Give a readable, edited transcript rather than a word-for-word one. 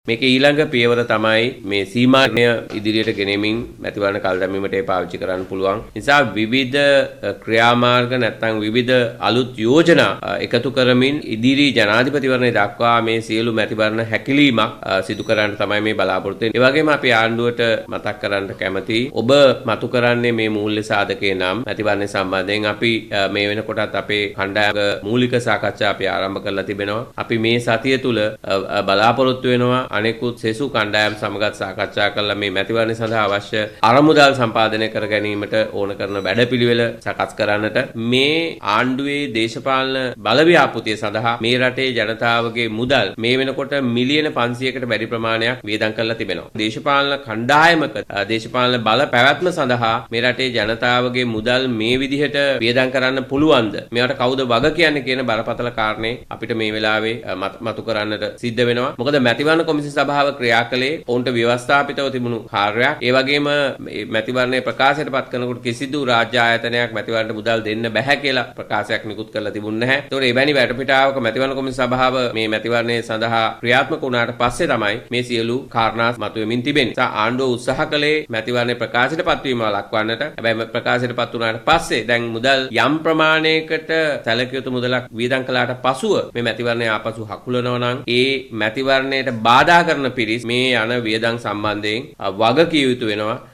මේක ඊළඟ පියවර තමයි මේ සීමානය ඉදිරියට ගෙනෙමින් මැතිවරණ කල් දැමීමට පාවිච්චි කරන්න පුළුවන්. නිසා විවිධ ක්‍රියාමාර්ග නැත්නම් විවිධ අලුත් යෝජනා එකතු කරමින් ඉදිරි ජනාධිපතිවරණය දක්වා මේ සියලු මැතිවරණ හැකිලීමක් සිදු කරන්න තමයි මේ බලාපොරොත්තු වෙන්නේ. ඒ වගේම අපි ආණ්ඩුවට මතක් කරන්න කැමතියි. ඔබ මතු කරන්නේ මේ මූල්‍ය සාධකේ නම් මැතිවරණ සම්බන්ධයෙන් අපි මේ වෙනකොටත් අපේ කණ්ඩායම මූලික සාකච්ඡා අපි ආරම්භ කරලා තිබෙනවා. අපි මේ සතිය තුල බලාපොරොත්තු වෙනවා අනෙකුත් සෙසු කණ්ඩායම් සමගත් සාකච්ඡා කරලා මේ මැතිවරණ සඳහා අවශ්‍ය අරමුදල් සම්පාදනය කර ගැනීමට ඕන කරන වැඩපිළිවෙල සකස් කරන්නට මේ ආණ්ඩුවේ දේශපාලන බලව්‍යාපෘතිය සඳහා මේ රටේ ජනතාවගේ මුදල් මේ වෙනකොට මිලියන 500කට වැඩි ප්‍රමාණයක් වියදම් කරලා තිබෙනවා. දේශපාලන කණ්ඩායමක දේශපාලන බල පැවැත්ම සඳහා මේ රටේ ජනතාවගේ මුදල් මේ විදිහට වියදම් කරන්න පුළුවන්ද? මේවට කවුද වග කියන්නේ කියන බරපතල කාරණේ අපිට මේ වෙලාවේ මතු කරන්නට සිද්ධ වෙනවා. මොකද මැතිවරණ කොමිසම සභාව ක්‍රියා කළේ ඔවුන්ට ව්‍යවස්ථාපිතව තිබුණු කාර්යයක්. ඒ වගේම මැතිවරණයේ ප්‍රකාශයට පත් කරනකොට කිසිදු රාජ්‍ය ආයතනයක් මැතිවරණයට මුදල් දෙන්න බෑ කියලා ප්‍රකාශයක් නිකුත් කරලා තිබුණේ නැහැ. ඒතකොට එවැනි වැඩපිටාවක මැතිවරණ කොමිසම සභාව මේ මැතිවරණයේ සඳහා ක්‍රියාත්මක වුණාට පස්සේ තමයි මේ සියලු කාරණා මතුවෙමින් තිබෙන්නේ. ඒ ආණ්ඩුව උත්සාහ කළේ මැතිවරණයේ ප්‍රකාශයට පත්වීම ලක්වන්නට. හැබැයි ප්‍රකාශයට පත් වුණාට පස්සේ දැන් මුදල් යම් ප්‍රමාණයකට සැලකිය යුතු මුදලක් වියදම් කළාට පසුව මේ මැතිවරණය ආපසු හකුලනවා නම් ඒ මැතිවරණයට බාධා කරන පිරිස් මේ යන වියදම් සම්බන්ධයෙන් වග කිය යුතු වෙනවා.